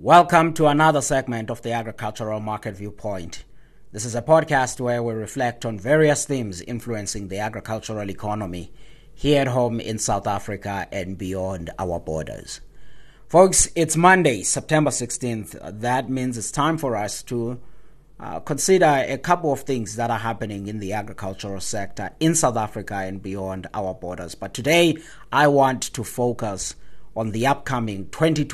Welcome to another segment of the Agricultural Market Viewpoint. This is a podcast where we reflect on various themes influencing the agricultural economy here at home in South Africa and beyond our borders. Folks, it's Monday, September 16th. That means it's time for us to consider a couple of things that are happening in the agricultural sector in South Africa and beyond our borders. But today, I want to focus on the upcoming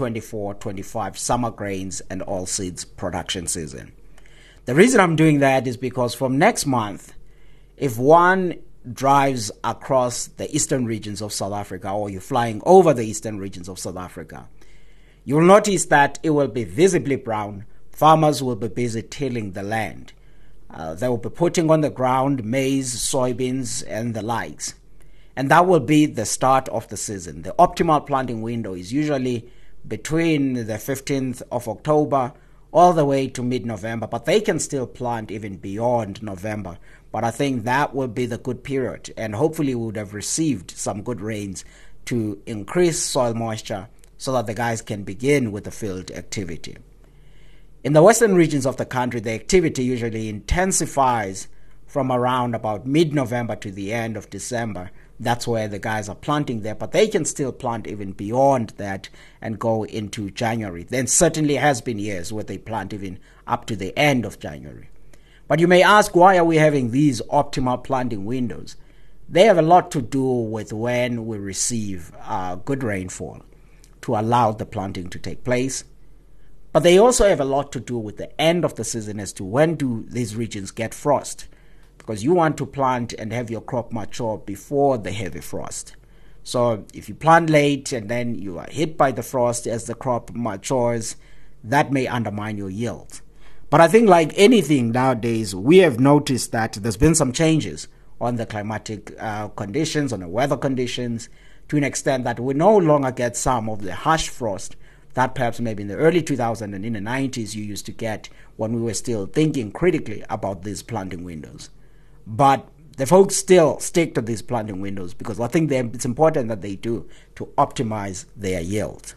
2024-25 summer grains and oilseeds production season. The reason I'm doing that is because from next month, if one drives across the eastern regions of South Africa or you're flying over the eastern regions of South Africa, you'll notice that it will be visibly brown. Farmers will be busy tilling the land. They will be putting on the ground maize, soybeans, and the likes. And that will be the start of the season. The optimal planting window is usually between the 15th of October all the way to mid-November, but they can still plant even beyond November. But I think that will be the good period, and hopefully we would have received some good rains to increase soil moisture so that the guys can begin with the field activity. In the western regions of the country, the activity usually intensifies from around about mid-November to the end of December. That's where the guys are planting there, but they can still plant even beyond that and go into January. Then certainly has been years where they plant even up to the end of January. But you may ask, why are we having these optimal planting windows? They have a lot to do with when we receive good rainfall to allow the planting to take place. But they also have a lot to do with the end of the season as to when do these regions get frost. Because you want to plant and have your crop mature before the heavy frost. So if you plant late and then you are hit by the frost as the crop matures, that may undermine your yield. But I think like anything nowadays, we have noticed that there's been some changes on the climatic conditions, on the weather conditions, to an extent that we no longer get some of the harsh frost that perhaps maybe in the early 2000s and in the 90s you used to get when we were still thinking critically about these planting windows. But the folks still stick to these planting windows because I think it's important that they do to optimize their yield.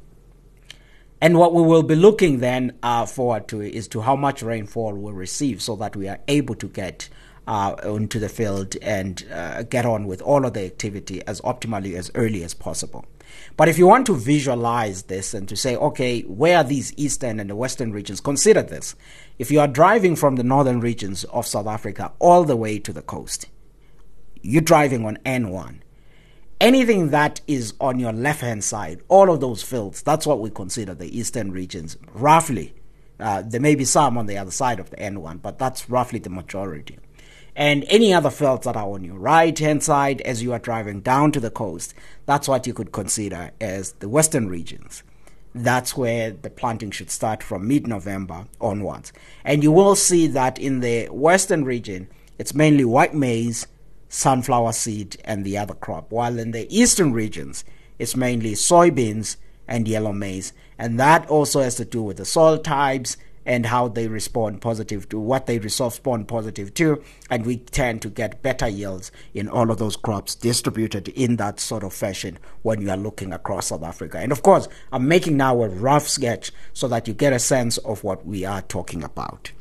And what we will be looking then forward to is to how much rainfall we'll receive so that we are able to get into the field and get on with all of the activity as optimally as early as possible. But if you want to visualize this and to say, okay, where are these eastern and the western regions? Consider this. If you are driving from the northern regions of South Africa all the way to the coast, you're driving on N1. Anything that is on your left-hand side, all of those fields, that's what we consider the eastern regions, roughly. There may be some on the other side of the N1, but that's roughly the majority. And any other fields that are on your right-hand side as you are driving down to the coast, that's what you could consider as the western regions. That's where the planting should start from mid-November onwards. And you will see that in the western region, it's mainly white maize, sunflower seed, and the other crop. While in the eastern regions, it's mainly soybeans and yellow maize. And that also has to do with the soil types and how they respond positive to what they respond positive to, and we tend to get better yields in all of those crops distributed in that sort of fashion when you are looking across South Africa. And of course, I'm making now a rough sketch so that you get a sense of what we are talking about.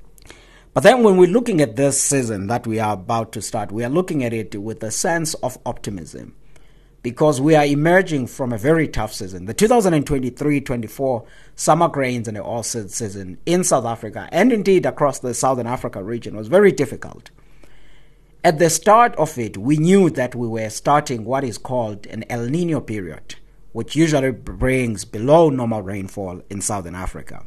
But then when we're looking at this season that we are about to start, we are looking at it with a sense of optimism, because we are emerging from a very tough season. The 2023-24 summer grains and the oilseeds season in South Africa and indeed across the Southern Africa region was very difficult. At the start of it, we knew that we were starting what is called an El Nino period, which usually brings below normal rainfall in Southern Africa.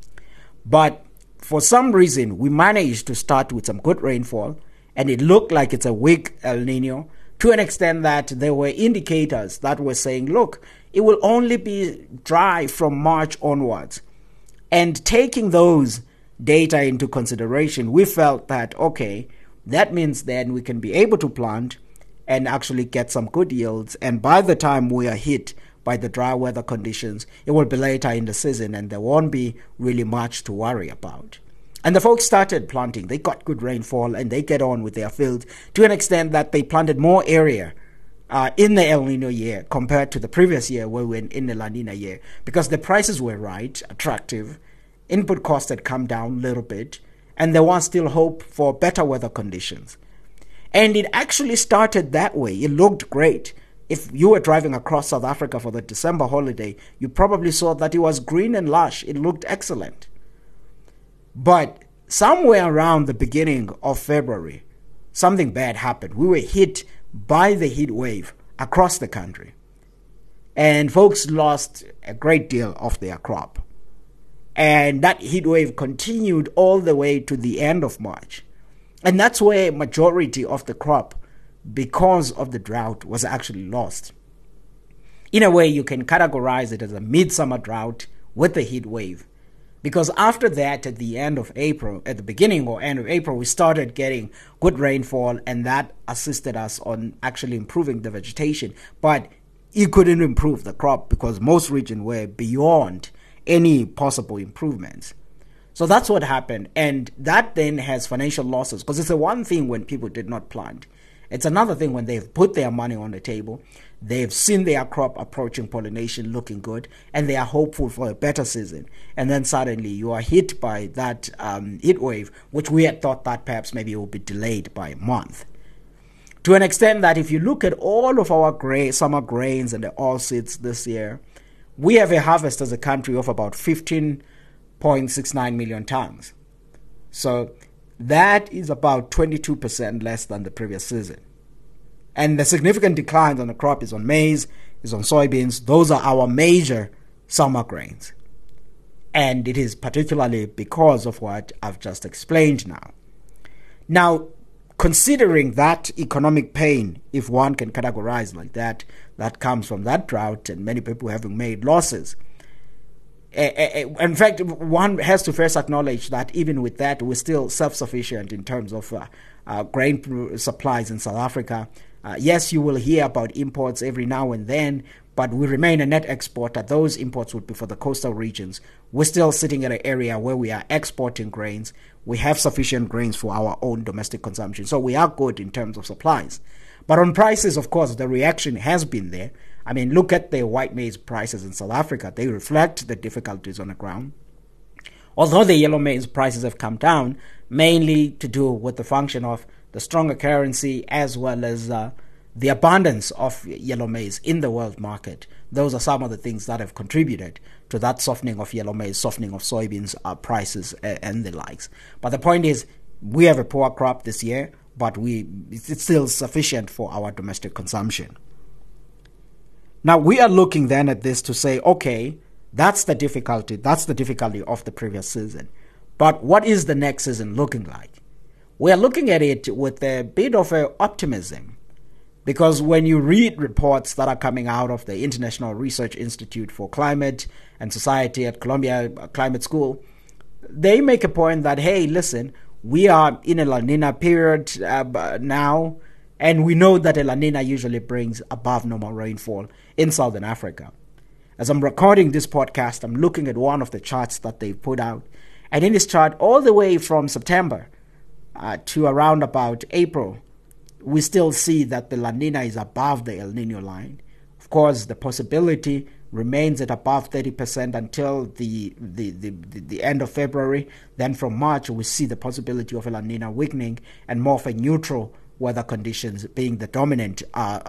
But for some reason, we managed to start with some good rainfall, and it looked like it's a weak El Nino, to an extent that there were indicators that were saying, look, it will only be dry from March onwards. And taking those data into consideration, we felt that, okay, that means then we can be able to plant and actually get some good yields. And by the time we are hit by the dry weather conditions, it will be later in the season and there won't be really much to worry about. And the folks started planting. They got good rainfall and they get on with their fields to an extent that they planted more area in the El Nino year compared to the previous year where we were in the La Nina year, because the prices were right, attractive, input costs had come down a little bit, and there was still hope for better weather conditions. And it actually started that way. It looked great. If you were driving across South Africa for the December holiday, you probably saw that it was green and lush. It looked excellent. But somewhere around the beginning of February, something bad happened. We were hit by the heat wave across the country. And folks lost a great deal of their crop. And that heat wave continued all the way to the end of March. And that's where a majority of the crop, because of the drought, was actually lost. In a way, you can categorize it as a midsummer drought with the heat wave. Because after that, at the end of April, at the beginning or end of April, we started getting good rainfall, and that assisted us on actually improving the vegetation. But it couldn't improve the crop because most regions were beyond any possible improvements. So that's what happened. And that then has financial losses, because it's a one thing when people did not plant. It's another thing when they've put their money on the table, they've seen their crop approaching pollination looking good, and they are hopeful for a better season. And then suddenly you are hit by that heat wave, which we had thought that perhaps maybe it will be delayed by a month. To an extent that if you look at all of our summer grains and the oilseeds this year, we have a harvest as a country of about 15.69 million tons. So that is about 22% less than the previous season. And the significant declines on the crop is on maize, is on soybeans. Those are our major summer grains. And it is particularly because of what I've just explained now. Now, considering that economic pain, if one can categorize like that, that comes from that drought and many people having made losses. In fact, one has to first acknowledge that even with that, we're still self-sufficient in terms of grain supplies in South Africa. Yes, you will hear about imports every now and then, but we remain a net exporter. Those imports would be for the coastal regions. We're still sitting at an area where we are exporting grains. We have sufficient grains for our own domestic consumption. So we are good in terms of supplies. But on prices, of course, the reaction has been there. I mean, look at the white maize prices in South Africa. They reflect the difficulties on the ground. Although the yellow maize prices have come down, mainly to do with the function of the stronger currency as well as the abundance of yellow maize in the world market. Those are some of the things that have contributed to that softening of yellow maize, softening of soybeans prices and the likes. But the point is, we have a poor crop this year, but it's still sufficient for our domestic consumption. Now, we are looking then at this to say, okay, that's the difficulty of the previous season. But what is the next season looking like? We are looking at it with a bit of optimism, because when you read reports that are coming out of the International Research Institute for Climate and Society at Columbia Climate School, they make a point that, hey, listen, we are in a La Nina period now, and we know that a La Nina usually brings above normal rainfall in Southern Africa. As I'm recording this podcast, I'm looking at one of the charts that they've put out. And in this chart, all the way from September to around about April, we still see that the La Nina is above the El Nino line. Of course, the possibility remains at above 30% until the end of February. Then from March, we see the possibility of a La Nina weakening and more of a neutral weather conditions being the dominant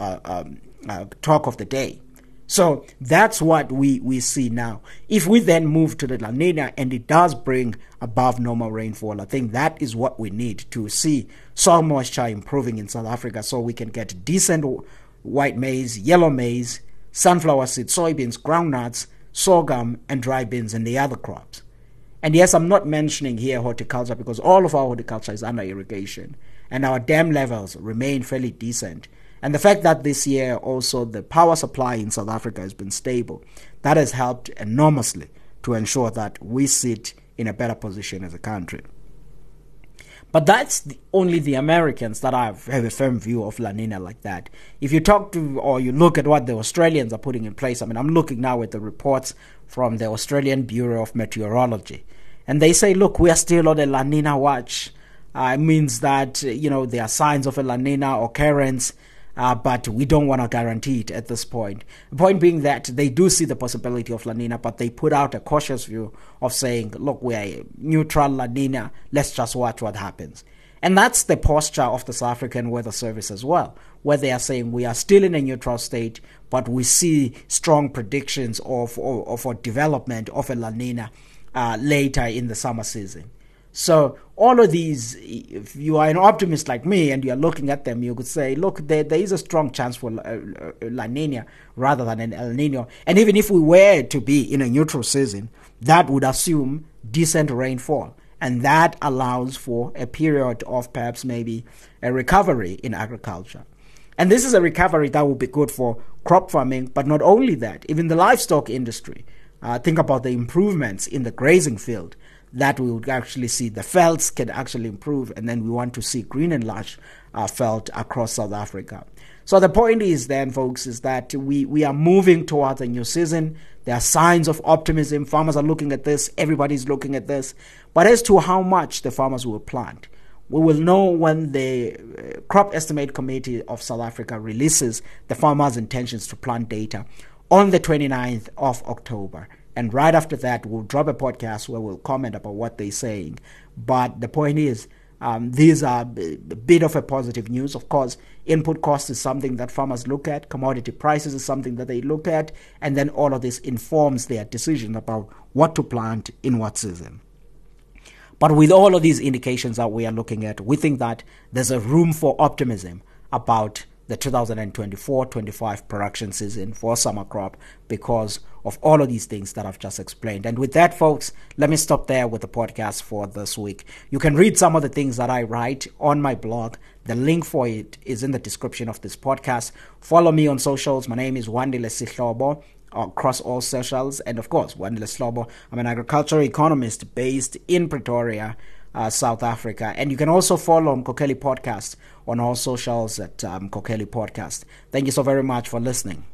talk of the day. So that's what we see now. If we then move to the La Nina and it does bring above normal rainfall, I think that is what we need to see soil moisture improving in South Africa so we can get decent white maize, yellow maize, sunflower seeds, soybeans, groundnuts, sorghum, and dry beans and the other crops. And yes, I'm not mentioning here horticulture because all of our horticulture is under irrigation and our dam levels remain fairly decent. And the fact that this year also the power supply in South Africa has been stable, that has helped enormously to ensure that we sit in a better position as a country. But that's only the Americans that have a firm view of La Nina like that. If you talk to or you look at what the Australians are putting in place, I mean, I'm looking now at the reports from the Australian Bureau of Meteorology. And they say, look, we are still on a La Nina watch. It means that, there are signs of a La Nina occurrence. but we don't want to guarantee it at this point. The point being that they do see the possibility of La Nina, but they put out a cautious view of saying, look, we're neutral La Nina, let's just watch what happens. And that's the posture of the South African Weather Service as well, where they are saying we are still in a neutral state, but we see strong predictions of a development of a La Nina later in the summer season. So all of these, if you are an optimist like me and you're looking at them, you could say, look, there is a strong chance for La Nina rather than an El Nino. And even if we were to be in a neutral season, that would assume decent rainfall. And that allows for a period of perhaps maybe a recovery in agriculture. And this is a recovery that will be good for crop farming, but not only that, even the livestock industry. Think about the improvements in the grazing field that we would actually see. The velds can actually improve, and then we want to see green and lush veld across South Africa. So the point is then, folks, is that we are moving towards a new season. There are signs of optimism. Farmers are looking at this. Everybody's looking at this. But as to how much the farmers will plant, we will know when the Crop Estimate Committee of South Africa releases the farmers' intentions to plant data on the 29th of October. And right after that, we'll drop a podcast where we'll comment about what they're saying. But the point is, these are a bit of a positive news. Of course, input cost is something that farmers look at. Commodity prices is something that they look at. And then all of this informs their decision about what to plant in what season. But with all of these indications that we are looking at, we think that there's a room for optimism about the 2024-25 production season for summer crop because of all of these things that I've just explained. And with that, folks, let me stop there with the podcast for this week. You can read some of the things that I write on my blog. The link for it is in the description of this podcast. Follow me on socials. My name is Wandile Sihlobo across all socials. And of course, Wandile Sihlobo. I'm an agricultural economist based in Pretoria, South Africa. And you can also follow Mkhokheli Podcast on all socials at Mkhokheli Podcast. Thank you so very much for listening.